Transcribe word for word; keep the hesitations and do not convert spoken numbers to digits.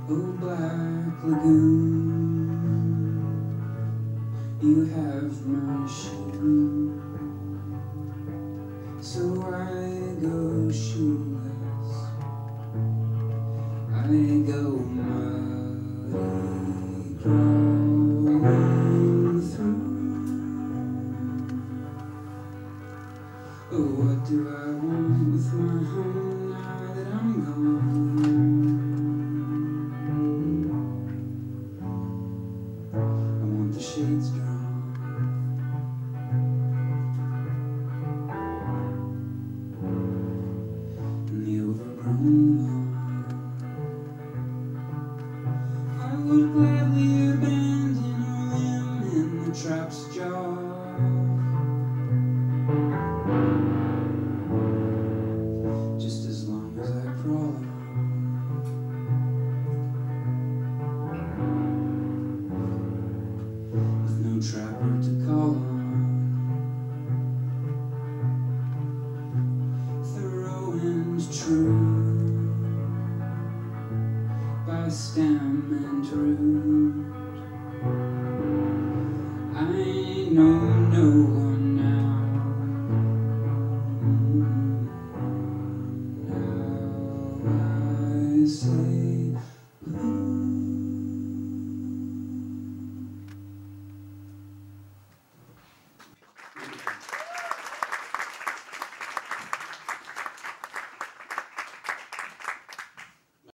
Oh, Black Lagoon, you have my shoe, so I go shoeless, I go muddy, crawling through. Oh, what do I want with my home now that I'm gone? The shades drawn, and the overgrown lawn. I would gladly abandon a limb in the trap's jaw, just as long as I crawl on. No trapper to call on. Thorough and true, by stem and root, I know no one now. Now I say